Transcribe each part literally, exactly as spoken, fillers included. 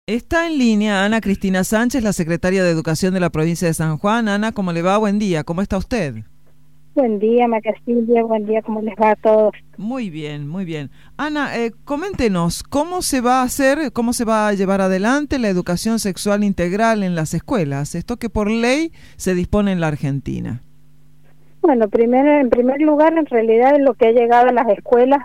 Está en línea Ana Cristina Sánchez, la secretaria de Educación de la provincia de San Juan. Ana, ¿cómo le va? Buen día, ¿cómo está usted? Buen día, María Silvia, buen día, ¿cómo les va a todos? Muy bien, muy bien. Ana, eh, coméntenos, ¿cómo se va a hacer, cómo se va a llevar adelante la educación sexual integral en las escuelas? Esto que por ley se dispone en la Argentina. Bueno, primero, en primer lugar, en realidad lo que ha llegado a las escuelas,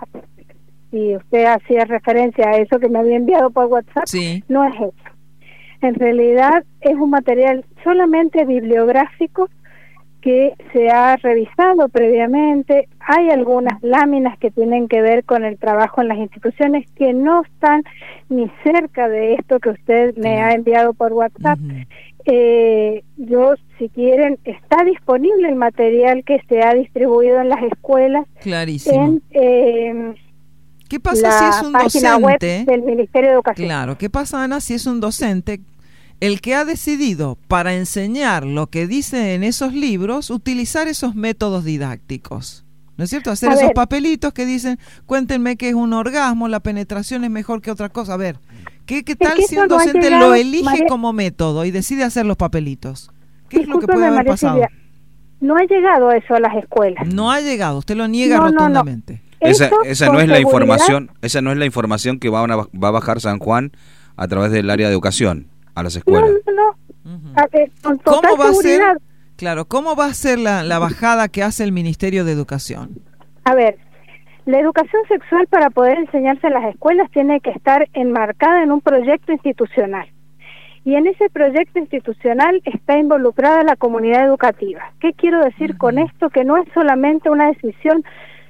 y usted hacía referencia a eso que me había enviado por WhatsApp, sí. No es eso. En realidad es un material solamente bibliográfico que se ha revisado previamente. Hay algunas láminas que tienen que ver con el trabajo en las instituciones que no están ni cerca de esto que usted me sí. ha enviado por WhatsApp. Uh-huh. Eh, yo, si quieren, está disponible el material que se ha distribuido en las escuelas. Clarísimo. En, eh, ¿Qué pasa si es un página docente? Web del Ministerio de Educación. Claro, ¿qué pasa, Ana, si es un docente el que ha decidido, para enseñar lo que dice en esos libros, utilizar esos métodos didácticos? ¿No es cierto? Hacer A esos ver. papelitos que dicen, cuéntenme qué es un orgasmo, la penetración es mejor que otra cosa. A ver, ¿qué, qué tal es que si un no docente llegado, lo elige María, como método y decide hacer los papelitos? ¿Qué es lo que discúlpeme, puede haber María pasado? Silvia, no ha llegado eso a las escuelas. No ha llegado, usted lo niega no, rotundamente. No, no. Esa, esa no es la seguridad, información, esa no es la información que va a, va a bajar San Juan a través del área de educación a las escuelas. No, no, no. Uh-huh. A ver, con total ¿Cómo va seguridad. a ser? Claro, ¿cómo va a ser la, la bajada que hace el Ministerio de Educación? A ver, la educación sexual para poder enseñarse en las escuelas tiene que estar enmarcada en un proyecto institucional. Y en ese proyecto institucional está involucrada la comunidad educativa. ¿Qué quiero decir uh-huh. con esto? Que no es solamente una decisión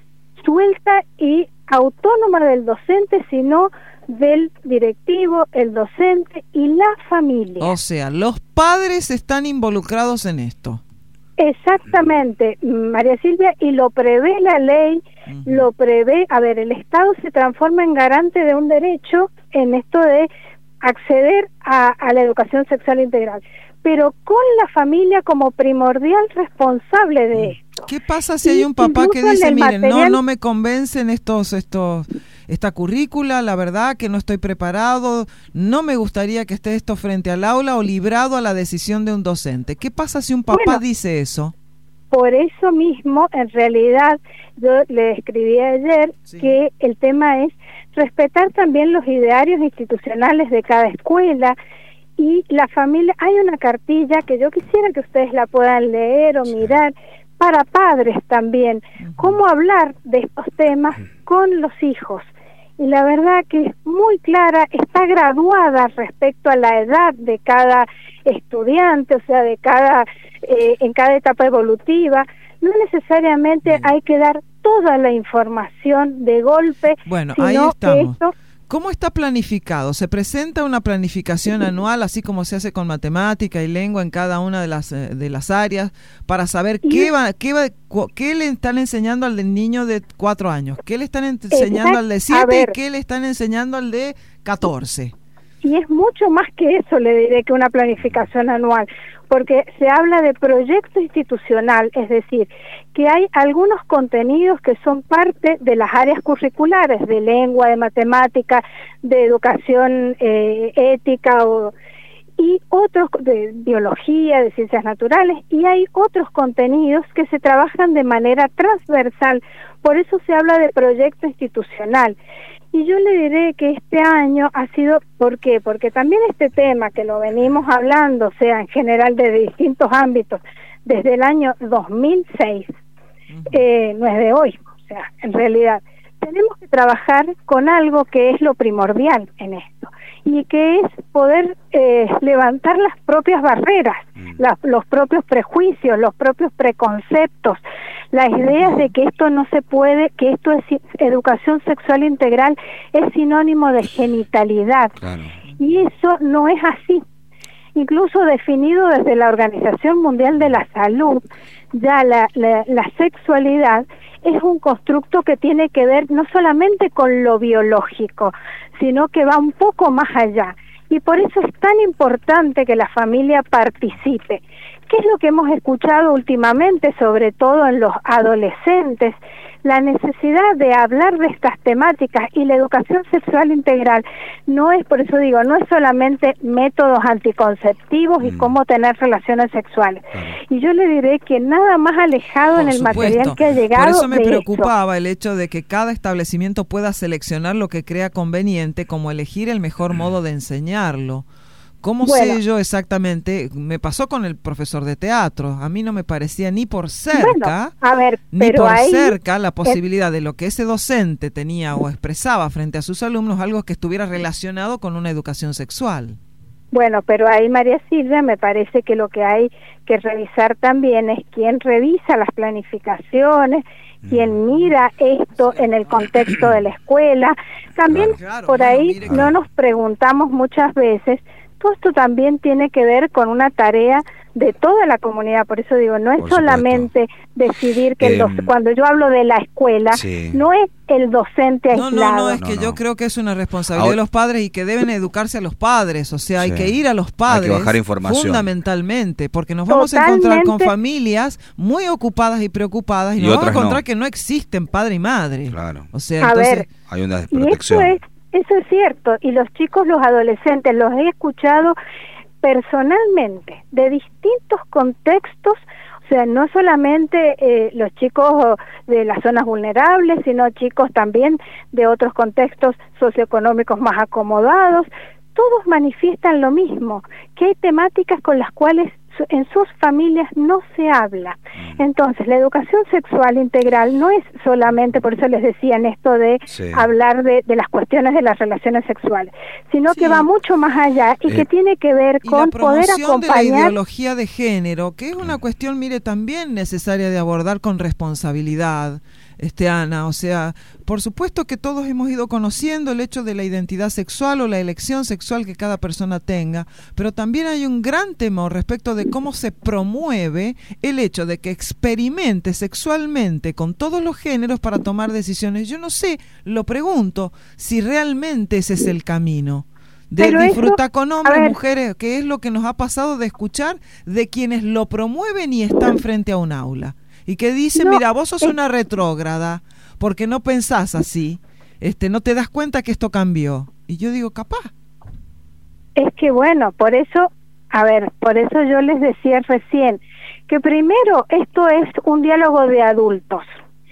suelta y autónoma del docente, sino del directivo, el docente y la familia. O sea, los padres están involucrados en esto. Exactamente, María Silvia, y lo prevé la ley, uh-huh. lo prevé, a ver, el Estado se transforma en garante de un derecho en esto de acceder a, a la educación sexual integral, pero con la familia como primordial responsable de esto. ¿Qué pasa si hay un papá que dice, miren, material... no, no me convencen estos, estos, esta currícula, la verdad que no estoy preparado, no me gustaría que esté esto frente al aula o librado a la decisión de un docente? ¿Qué pasa si un papá bueno, dice eso? Por eso mismo, en realidad, yo le escribí ayer sí. que el tema es respetar también los idearios institucionales de cada escuela. Y la familia, hay una cartilla que yo quisiera que ustedes la puedan leer o mirar, para padres también, cómo hablar de estos temas con los hijos. Y la verdad que es muy clara, está graduada respecto a la edad de cada estudiante, o sea, de cada eh, en cada etapa evolutiva. No necesariamente Bien. hay que dar toda la información de golpe, bueno, sino ahí estamos. que esto... ¿Cómo está planificado? ¿Se presenta una planificación anual, así como se hace con matemática y lengua en cada una de las de las áreas, para saber qué va, qué va, qué le están enseñando al del niño de cuatro años, qué le están enseñando Exacto. al de siete y qué le están enseñando al de catorce? Y es mucho más que eso, le diré, que una planificación anual, porque se habla de proyecto institucional, es decir, que hay algunos contenidos que son parte de las áreas curriculares, de lengua, de matemática, de educación eh, ética, o, y otros de biología, de ciencias naturales, y hay otros contenidos que se trabajan de manera transversal, por eso se habla de proyecto institucional. Y yo le diré que este año ha sido, ¿por qué? Porque también este tema que lo venimos hablando, o sea, en general de distintos ámbitos, desde el año dos mil seis, uh-huh. eh, no es de hoy, o sea, en realidad, tenemos que trabajar con algo que es lo primordial en esto, y que es poder eh, levantar las propias barreras, uh-huh. la, los propios prejuicios, los propios preconceptos, las ideas de que esto no se puede, que esto es educación sexual integral, es sinónimo de genitalidad. Claro. Y eso no es así. Incluso definido desde la Organización Mundial de la Salud, ya la, la, la sexualidad es un constructo que tiene que ver no solamente con lo biológico, sino que va un poco más allá. Y por eso es tan importante que la familia participe. ¿Qué es lo que hemos escuchado últimamente, sobre todo en los adolescentes? la necesidad de hablar de estas temáticas, y la educación sexual integral no es, por eso digo, no es solamente métodos anticonceptivos y mm. cómo tener relaciones sexuales. Claro. Y yo le diré que nada más alejado por en el supuesto. material que ha llegado. Por eso me de preocupaba eso. el hecho de que cada establecimiento pueda seleccionar lo que crea conveniente, como elegir el mejor modo de enseñarlo. ¿Cómo bueno, sé yo exactamente? Me pasó con el profesor de teatro. A mí no me parecía ni por cerca, bueno, a ver, ni pero por ahí, cerca la posibilidad es, de lo que ese docente tenía o expresaba frente a sus alumnos, algo que estuviera relacionado con una educación sexual. Bueno, pero ahí, María Silvia, me parece que lo que hay que revisar también es quién revisa las planificaciones, quien mira esto en el contexto de la escuela. También claro, claro, por ahí bueno, mire, no nos preguntamos muchas veces. Todo esto también tiene que ver con una tarea de toda la comunidad, por eso digo, no es por solamente supuesto. decidir que eh, el doc- cuando yo hablo de la escuela, sí. no es el docente no, aislado. No, no, es no, que no. yo creo que es una responsabilidad Ahora, de los padres y que deben educarse a los padres, o sea, sí. hay que ir a los padres hay que bajar información. fundamentalmente, porque nos vamos Totalmente. a encontrar con familias muy ocupadas y preocupadas y, y nos vamos a encontrar no. que no existen padre y madre. Claro. O sea, a entonces ver, hay una desprotección. Y eso es Eso es cierto, y los chicos, los adolescentes, los he escuchado personalmente, de distintos contextos, o sea, no solamente eh, los chicos de las zonas vulnerables, sino chicos también de otros contextos socioeconómicos más acomodados. Todos manifiestan lo mismo, que hay temáticas con las cuales en sus familias no se habla. Entonces, la educación sexual integral no es solamente, por eso les decía en esto de sí. hablar de, de las cuestiones de las relaciones sexuales, sino sí. que va mucho más allá y eh, que tiene que ver con poder acompañar... de la ideología de género, que es una cuestión, mire, también necesaria de abordar con responsabilidad, este Ana, o sea, por supuesto que todos hemos ido conociendo el hecho de la identidad sexual o la elección sexual que cada persona tenga, pero también hay un gran temor respecto de cómo se promueve el hecho de que experimente sexualmente con todos los géneros para tomar decisiones. Yo no sé, lo pregunto, si realmente ese es el camino. De Pero disfrutar eso, con hombres, mujeres, que es lo que nos ha pasado de escuchar de quienes lo promueven y están frente a un aula. Y que dice, no, mira, vos sos es... una retrógrada, porque no pensás así, este, no te das cuenta que esto cambió. Y yo digo, capaz. Es que bueno, por eso, a ver, por eso yo les decía recién, que primero esto es un diálogo de adultos,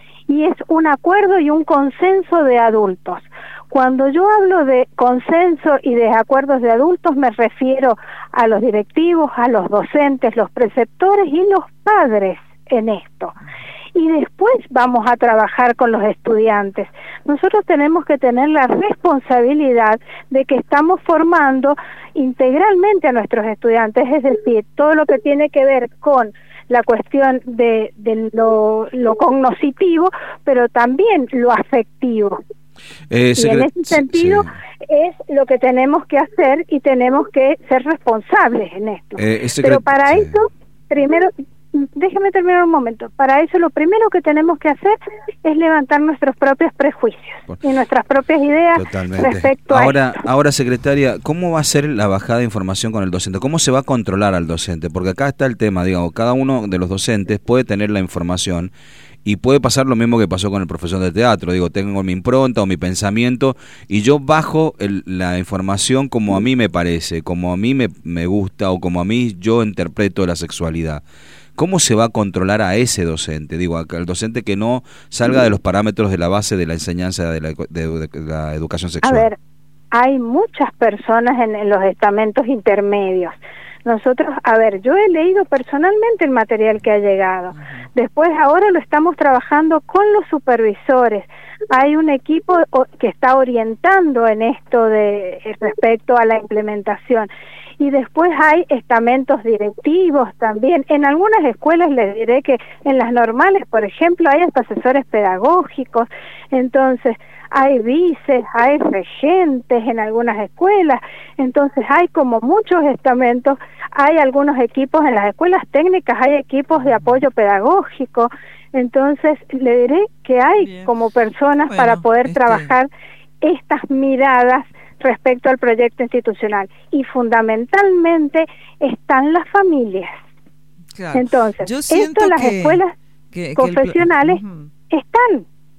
y es un acuerdo y un consenso de adultos. Cuando yo hablo de consenso y de acuerdos de adultos, me refiero a los directivos, a los docentes, los preceptores y los padres en esto. Y después vamos a trabajar con los estudiantes. Nosotros tenemos que tener la responsabilidad de que estamos formando integralmente a nuestros estudiantes, es decir, todo lo que tiene que ver con la cuestión de, de lo, lo cognoscitivo, pero también lo afectivo. Eh, y en ese sentido sí. es lo que tenemos que hacer y tenemos que ser responsables en esto. Eh, pero para sí. eso, primero... Déjeme terminar un momento. Para eso lo primero que tenemos que hacer es levantar nuestros propios prejuicios bueno, y nuestras propias ideas totalmente. respecto ahora, a esto. Ahora, secretaria, ¿cómo va a ser la bajada de información con el docente? ¿Cómo se va a controlar al docente? Porque acá está el tema, digamos, cada uno de los docentes puede tener la información y puede pasar lo mismo que pasó con el profesor de teatro. Digo, tengo mi impronta o mi pensamiento y yo bajo el, la información como a mí me parece, como a mí me, me gusta o como a mí yo interpreto la sexualidad. ¿Cómo se va a controlar a ese docente? Digo, al docente que no salga de los parámetros de la base de la enseñanza de la, de, de la educación sexual. A ver, hay muchas personas en, en los estamentos intermedios. Nosotros, a ver, yo he leído personalmente el material que ha llegado. Después, ahora lo estamos trabajando con los supervisores. Hay un equipo que está orientando en esto de respecto a la implementación. Y después hay estamentos directivos también. En algunas escuelas les diré que en las normales, por ejemplo, hay hasta asesores pedagógicos. Entonces, hay vices, hay regentes en algunas escuelas. Entonces, hay como muchos estamentos. Hay algunos equipos en las escuelas técnicas, hay equipos de apoyo pedagógico. Entonces, le diré que hay Bien. como personas bueno, para poder este... trabajar estas miradas respecto al proyecto institucional, y fundamentalmente están las familias. Claro. Entonces, Yo esto las que, escuelas que, confesionales que el... uh-huh. están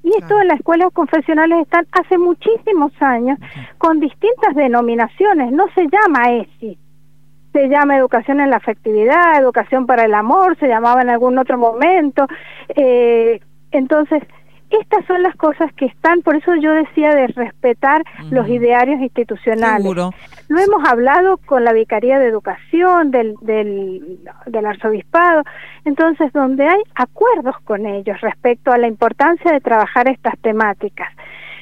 Y esto Claro. en las escuelas confesionales están hace muchísimos años con distintas denominaciones, no se llama E S I, se llama educación en la afectividad, educación para el amor, se llamaba en algún otro momento, eh, entonces estas son las cosas que están, por eso yo decía de respetar uh-huh. los idearios institucionales. Seguro. Lo hemos hablado con la Vicaría de Educación del, del, del Arzobispado, entonces donde hay acuerdos con ellos respecto a la importancia de trabajar estas temáticas.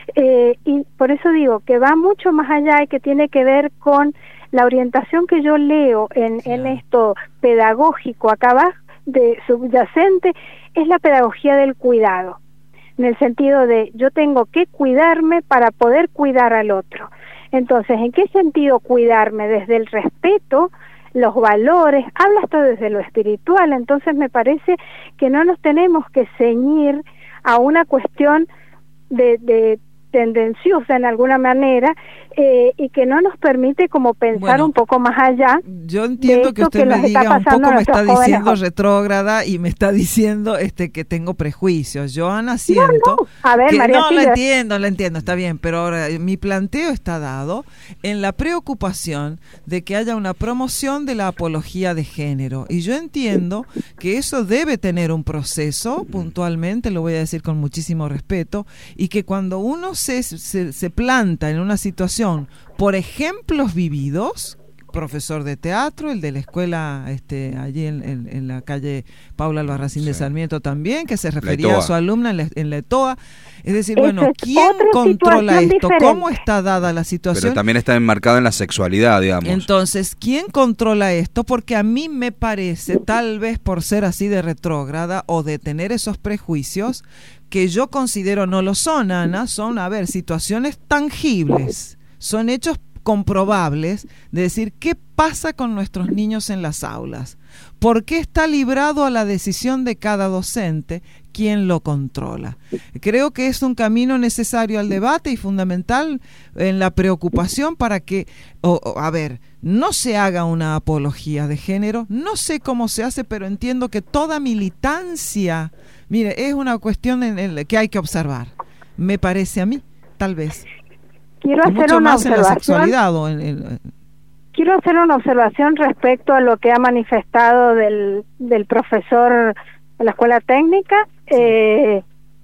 Eh, y por eso digo que va mucho más allá y que tiene que ver con la orientación que yo leo en, sí. en esto pedagógico acá abajo, de subyacente, es la pedagogía del cuidado, en el sentido de yo tengo que cuidarme para poder cuidar al otro. Entonces, ¿en qué sentido cuidarme? Desde el respeto, los valores, habla hasta desde lo espiritual, entonces me parece que no nos tenemos que ceñir a una cuestión de, de tendenciosa en alguna manera eh, y que no nos permite como pensar bueno, un poco más allá. Yo entiendo que usted que me diga un poco me está diciendo jóvenes. retrógrada y me está diciendo este que tengo prejuicios. Yo, Ana, siento no, no. A ver, que María no, Silvia. lo entiendo, lo entiendo, está bien, pero ahora mi planteo está dado en la preocupación de que haya una promoción de la apología de género y yo entiendo que eso debe tener un proceso, puntualmente, lo voy a decir con muchísimo respeto, y que cuando uno se, se, se planta en una situación por ejemplos vividos, profesor de teatro, el de la escuela este, allí en, en, en la calle Paula Albarracín sí. de Sarmiento también, que se refería a su alumna en la, en la E T O A. Es decir, Esa bueno, es ¿quién controla esto? Diferente. ¿Cómo está dada la situación? Pero también está enmarcado en la sexualidad, digamos. Entonces, ¿quién controla esto? Porque a mí me parece, tal vez por ser así de retrógrada o de tener esos prejuicios, que yo considero no lo son, Ana, son, a ver, situaciones tangibles. Son hechos comprobables de decir qué pasa con nuestros niños en las aulas, por qué está librado a la decisión de cada docente quién lo controla. Creo que es un camino necesario al debate y fundamental en la preocupación para que, oh, oh, a ver, no se haga una apología de género, no sé cómo se hace, pero entiendo que toda militancia, mire, es una cuestión en el que hay que observar, me parece a mí, tal vez. Quiero hacer mucho una más en la observación. sexualidad o en, en, Quiero hacer una observación respecto a lo que ha manifestado del, del profesor de la escuela técnica. Sí. Eh,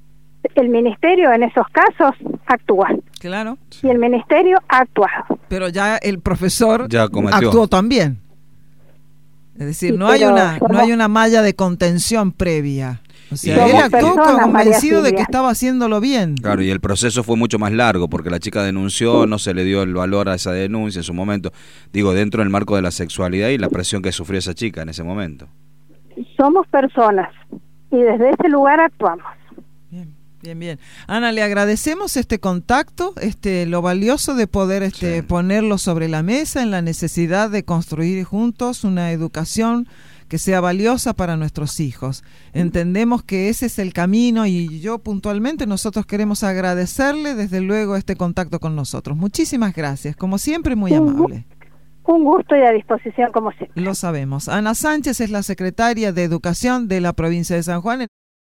el ministerio en esos casos actúa. Claro. Y el ministerio ha actuado. Pero ya el profesor ya actuó también. Es decir, sí, no hay una somos, no hay una malla de contención previa. O sea, él actuó convencido de que estaba haciéndolo bien. Claro, y el proceso fue mucho más largo porque la chica denunció, no se le dio el valor a esa denuncia en su momento. Digo, dentro del marco de la sexualidad y la presión que sufrió esa chica en ese momento. Somos personas y desde ese lugar actuamos. Bien, bien, bien. Ana, le agradecemos este contacto, este lo valioso de poder este sí. ponerlo sobre la mesa en la necesidad de construir juntos una educación que sea valiosa para nuestros hijos. Entendemos que ese es el camino y yo puntualmente nosotros queremos agradecerle desde luego este contacto con nosotros. Muchísimas gracias, como siempre muy amable. Un gusto y a disposición como siempre. Lo sabemos. Ana Sánchez es la secretaria de Educación de la provincia de San Juan.